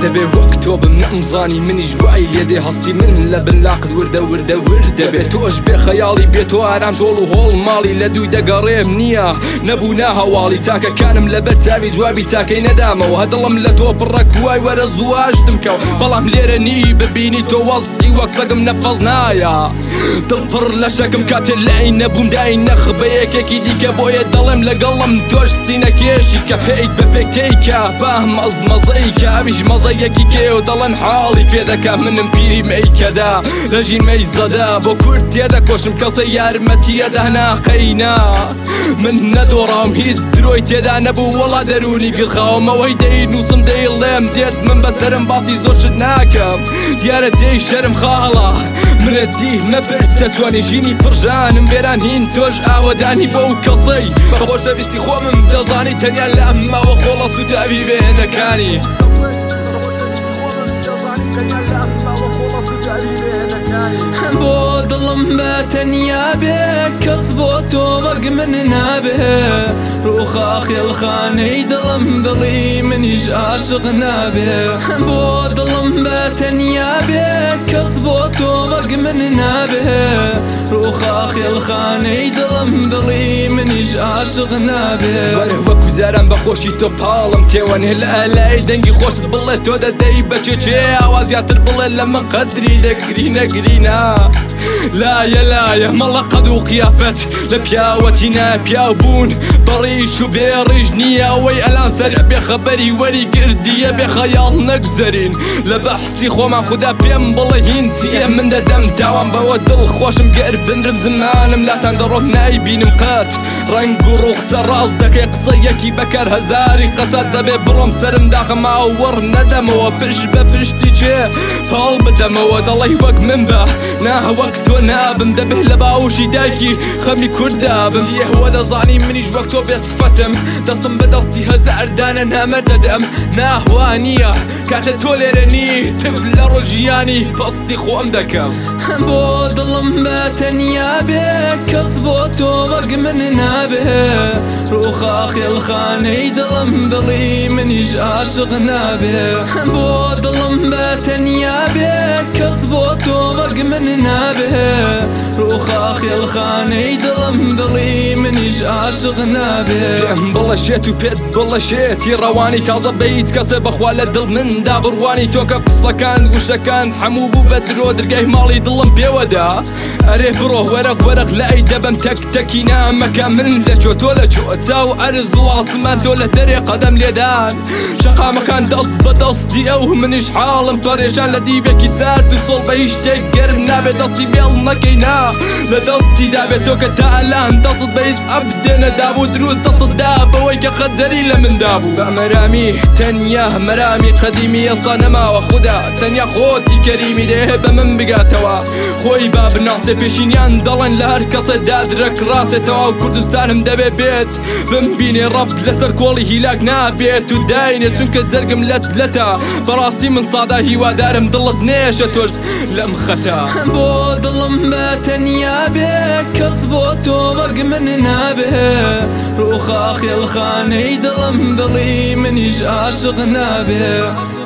دەبێ وەک تۆ بم نەمزانی منیش وای لێدێ هەستی من لە بن لاقت وردە وردە وردە بێت تۆش بێ خەیاڵی بێت تۆ ئارام تۆڵ و هۆڵ ماڵی لە دووی دەگەڕێم نییە نەبوونا هەواڵی تاکەکانم لەبەر چاوی جوابی تاکەی نەدامەوە هەدڵم لە تۆ پڕە کوای وەرە زواشتم کەو بەڵام لێرە نی ببینی تۆ وەستی وەک سەگم نەفەز نایە دڵپڕ لە شەکم کاتێ لای نەبووم دای نەخ بە یەکێکی دیکە بۆیە دەڵێم لەگەڵم تۆش سینەکێشی کە پێیت بە پێکتەیکە با مەزمەزەیکە ئەویش مەزەیەکی کێ و دەڵێن حاڵی پێدەکە منم پیری مەیکەدا لە ژینمەی زەدا بۆ کورد تێدەکۆشم کەسە یارمەتیەدا ناقەینا من نەدۆڕام هیچ درۆی تێدا نەبوو وەڵا دەرونی گرخاومەوەی دەینووسم دەیڵێم دێت من بەسەرم باسی زۆر شت ناکەم دیارە جێی شەرم خاڵە منت دی مەپرسە چۆنی ژینی پڕژانم وێران هین تۆش ئاوەدانی بەو کەسەی بەخۆشەویستی خۆمم دەزانی تەنیا لە ئەمماوە خۆڵە سوتاوی وێنەکانی بۆ دڵم بە تەنیا بێ کەس بۆ تۆ وەک من نابێ ڕووخا خێڵخانەی دڵم دڵی منیش عاشق نابێ بۆ دڵم بە تەنیا بێ کەس بۆ تۆ وەک من نابێ ڕووخا خێڵخانەی دڵم دڵی منیش عاشق نابێ وەرە وەکو زارم بەخۆشی تۆ پاڵم تێوەنێ لە ئەلای دەنگی خۆشت بڵێ تۆ دەدەی بەچێچێ ئاوازیاتر بڵێ لە من قەدری دەگری نەگرینا لایە لایە مەڵە قەد و قیافەت لە پیاوەتی ناپیاو بوون بەڕیش و بێڕیش نییە ئەوەی ئەلان سەرە بێخەبەری وەری گردیە بێ خەیاڵ نەگزەرین لە بەحسی خۆمان خوددا پێم بڵێ هین چیە من دەدەم داوام بەوە دڵ خۆشم گەر بندرم زمانم لاتان دەڕۆک نایبینم قەت ڕەنگ و ڕوخسە ڕاست دەکەی قسەیەکی بەکار هەزاری قەسەت دەبێ بڕۆم سەرم داخەما و وەڕ نەدەمەوە پشت بە پشتی چێ پاڵ بدەمەوە دەڵی وەک من بە ناوەک تۆ نابم دەبێت لە باوشی دایکی خەمی کوردابم هەوە دەزانی منیش وەک تۆ بێسفەتم دەستم بەدەستی هەزاردانە نامە دەدەم ناهوانیە کاتە تۆ لێرەنی تف لە ڕۆژیانی پەستی خۆم دەکەم بۆ دڵم بە تەنیا بێ کەس بۆ تۆ وەک من نابێ ڕووخا خێڵخانەی دڵم دڵی منیش عاشق نابێ بۆ دڵم بە تەنیا بێ کەس بۆ تۆ وەک من نابێ ڕووخا خێڵخانەی دڵم دڵی منیش عاشق نابێ پێم بڵەشێت و پێت بڵەشێتی ڕەوانی تازە بە هیچ کەسە بەخوا لە دڵ مندا بڕوانی تۆکە قسەکان وشەکان هەموو بوو بە درۆ دەرگای ماڵی دڵم پێوەدا ئەرێ بڕۆ وەرەق وەرەق لە ئەی دەبەم تەک تەکی نامەکە من لە چۆ تۆ لە چۆ چاو عەرز و ئاسمان تۆ لە دەرێ قەدەم لێدان شەقامەکان دەست بە دەستی ئەو منیش حاڵم پەرێشان لە دیوێکی سارد و سۆڵ بە هیچ شتێک گەرم نابێت دەستی بێڵ مەکەینا لە دەستی دابێت تۆ کە تا ئەلان دەست بە هیچ ئەبدێنە دابوو دروست دەست دا بەوەی کە خەجەری لە من دابوو بە مەرامی تەنیا مەرامی قەدیمی ئێستا نەماوە خوددا تەنیا خۆتی کەریمی دێ بە من بگاتەوە خۆی با بناسێ پێشینیان دەڵێن لە هەر کەسە دادرەک ڕاستێتەوە و کوردستانم دەبێ بێت بمبینێ ڕەب لەسەر کۆڵی هیلاک نابێت و داینێ چونکە جەرگم لەت لەتە بەڕاستی من سادا هیوادارم دڵت نێشە تۆش لەم خەتە بۆ دڵم بە تەنیا بێ کەس بۆ تۆ وەک من نابێ ڕووخا خێڵخانەی دڵم دڵی منیش عاشق نابێ